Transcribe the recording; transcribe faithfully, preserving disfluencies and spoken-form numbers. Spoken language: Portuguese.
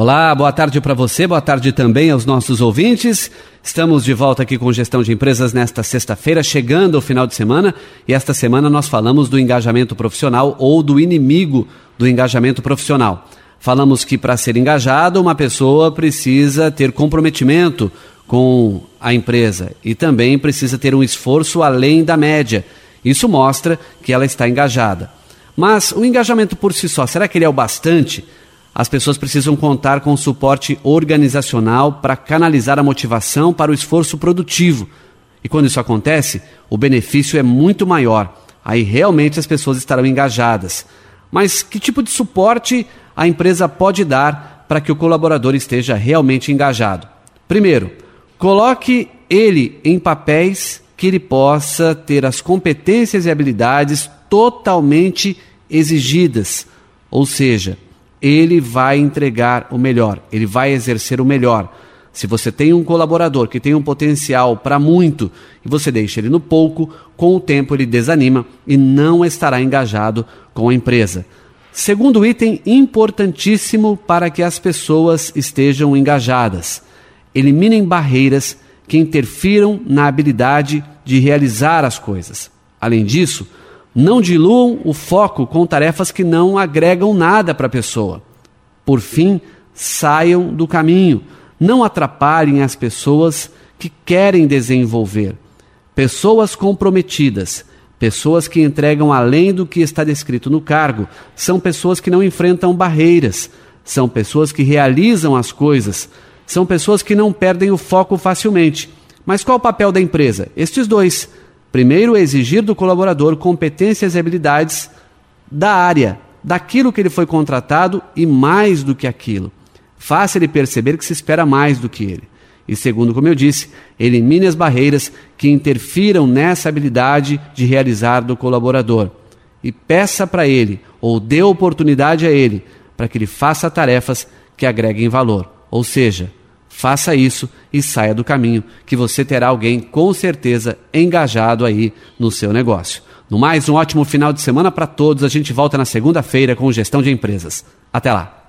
Olá, boa tarde para você, boa tarde também aos nossos ouvintes. Estamos de volta aqui com Gestão de Empresas nesta sexta-feira, chegando ao final de semana, e esta semana nós falamos do engajamento profissional ou do inimigo do engajamento profissional. Falamos que para ser engajado, uma pessoa precisa ter comprometimento com a empresa e também precisa ter um esforço além da média. Isso mostra que ela está engajada. Mas o engajamento por si só, será que ele é o bastante? As pessoas precisam contar com suporte organizacional para canalizar a motivação para o esforço produtivo. E quando isso acontece, o benefício é muito maior. Aí realmente as pessoas estarão engajadas. Mas que tipo de suporte a empresa pode dar para que o colaborador esteja realmente engajado? Primeiro, coloque ele em papéis que ele possa ter as competências e habilidades totalmente exigidas. Ou seja, ele vai entregar o melhor, ele vai exercer o melhor. Se você tem um colaborador que tem um potencial para muito e você deixa ele no pouco, com o tempo ele desanima e não estará engajado com a empresa. Segundo item importantíssimo para que as pessoas estejam engajadas: eliminem barreiras que interfiram na habilidade de realizar as coisas. Além disso, não diluam o foco com tarefas que não agregam nada para a pessoa. Por fim, saiam do caminho. Não atrapalhem as pessoas que querem desenvolver. Pessoas comprometidas, pessoas que entregam além do que está descrito no cargo, são pessoas que não enfrentam barreiras, são pessoas que realizam as coisas, são pessoas que não perdem o foco facilmente. Mas qual o papel da empresa? Estes dois. Primeiro, exigir do colaborador competências e habilidades da área, daquilo que ele foi contratado e mais do que aquilo. Faça ele perceber que se espera mais do que ele. E segundo, como eu disse, elimine as barreiras que interfiram nessa habilidade de realizar do colaborador. E peça para ele, ou dê oportunidade a ele, para que ele faça tarefas que agreguem valor. Ou seja, faça isso e saia do caminho, que você terá alguém com certeza engajado aí no seu negócio. No mais, um ótimo final de semana para todos. A gente volta na segunda-feira com Gestão de Empresas. Até lá!